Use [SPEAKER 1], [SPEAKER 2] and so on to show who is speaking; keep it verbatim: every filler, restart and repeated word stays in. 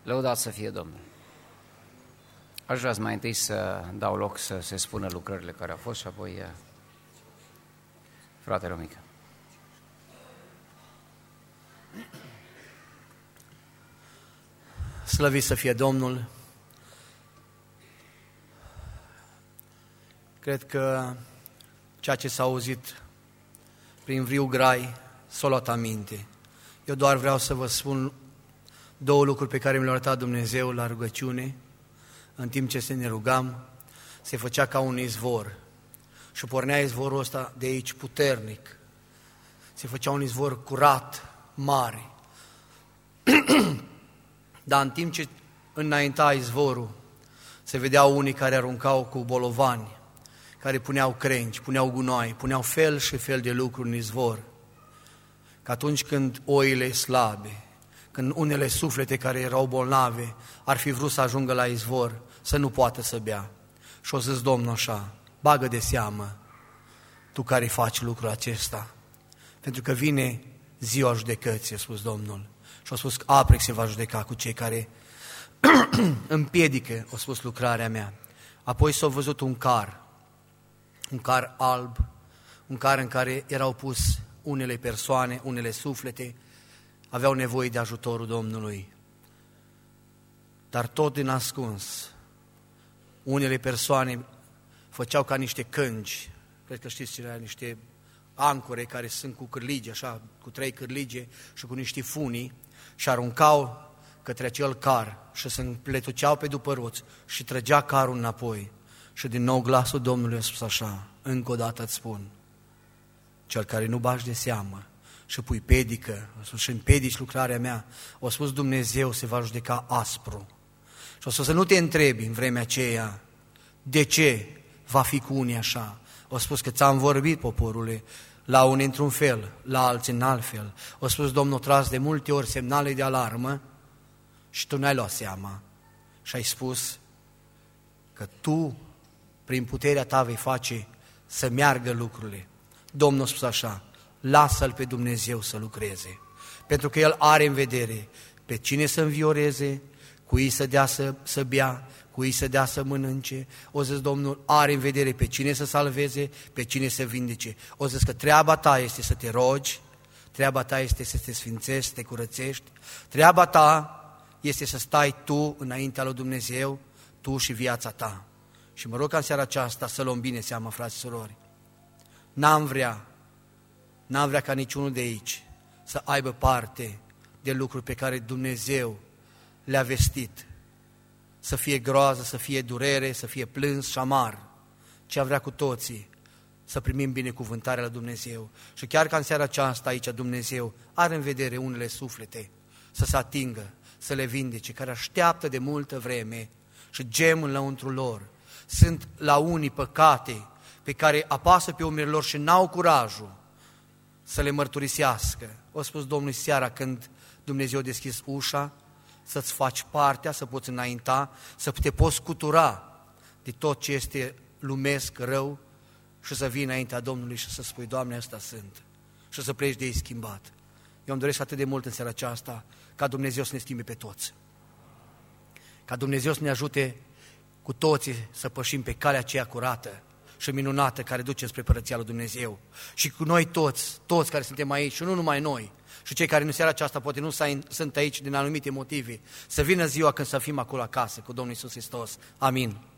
[SPEAKER 1] Lăudat să fie Domnul! Aș vrea mai întâi să dau loc să se spună lucrările care au fost și apoi fratele mică.
[SPEAKER 2] Slăvit să fie Domnul! Cred că ceea ce s-a auzit prin viu grai s-a luat aminte. Eu doar vreau să vă spun două lucruri pe care mi le-a arătat Dumnezeu la rugăciune. În timp ce se ne rugam, se făcea ca un izvor și pornea izvorul ăsta de aici puternic. Se făcea un izvor curat, mare. Dar în timp ce înainta izvorul, se vedeau unii care aruncau cu bolovani, care puneau crengi, puneau gunoi, puneau fel și fel de lucruri în izvor. Că atunci când oile slabe, când unele suflete care erau bolnave ar fi vrut să ajungă la izvor, să nu poată să bea. Și o zis Domnul așa: bagă de seamă tu care faci lucrul acesta, pentru că vine ziua judecății, a spus Domnul. Și a spus că aprex se va judeca cu cei care împiedică, a spus, lucrarea mea. Apoi s-a văzut un car, un car alb, un car în care erau pus unele persoane, unele suflete, aveau nevoie de ajutorul Domnului. Dar tot din ascuns, unele persoane făceau ca niște cângi, cred că știți ce era, niște ancore care sunt cu cârlige, așa, cu trei cârlige și cu niște funii, și aruncau către acel car și se împletuceau pe după roți și trăgea carul înapoi. Și din nou glasul Domnului a spus așa: încă o dată îți spun, cel care nu bagi de seamă și pui pedică, și împedici lucrarea mea, a spus Dumnezeu, se va judeca aspru. Și o să, să nu te întrebi în vremea aceea de ce va fi cu unii așa. O spus că ți-am vorbit, poporule, la unii într-un fel, la alții în alt fel. O spus Domnul, tras de multe ori semnale de alarmă și tu n-ai luat seama. Și ai spus că tu, prin puterea ta, vei face să meargă lucrurile. Domnul a spus așa: lasă-L pe Dumnezeu să lucreze, pentru că El are în vedere pe cine să învioreze, cui să dea să, să bea, cui să dea să mănânce. O zis Domnul, are în vedere pe cine să salveze, pe cine să vindece. O zis că treaba ta este să te rogi, treaba ta este să te sfințești, să te curățești, treaba ta este să stai tu înaintea lui Dumnezeu, tu și viața ta. Și mă rog ca în seara aceasta să luăm bine seama, frați și surori. N-am vrea, n-am vrea ca niciunul de aici să aibă parte de lucruri pe care Dumnezeu le-a vestit. Să fie groază, să fie durere, să fie plâns și amar. Ce vrea cu toții să primim binecuvântarea la Dumnezeu. Și chiar ca în seara aceasta aici Dumnezeu are în vedere unele suflete să se atingă, să le vindece, care așteaptă de multă vreme și gem înăuntru lor. Sunt la unii păcate pe care apasă pe umerii lor și n-au curajul să le mărturisească. O spus Domnul seara când Dumnezeu a deschis ușa, să-ți faci partea, să poți înainta, să te poți scutura de tot ce este lumesc, rău, și să vii înaintea Domnului și să spui: Doamne, ăsta sunt, și să pleci de ei schimbat. Eu îmi doresc atât de mult în seara aceasta ca Dumnezeu să ne schimbe pe toți, ca Dumnezeu să ne ajute cu toții să pășim pe calea aceea curată și minunată care duce spre Părăția lui Dumnezeu. Și cu noi toți, toți care suntem aici, și nu numai noi, și cei care în seara aceasta poate nu sunt aici din anumite motive, să vină ziua când să fim acolo acasă cu Domnul Iisus Hristos. Amin.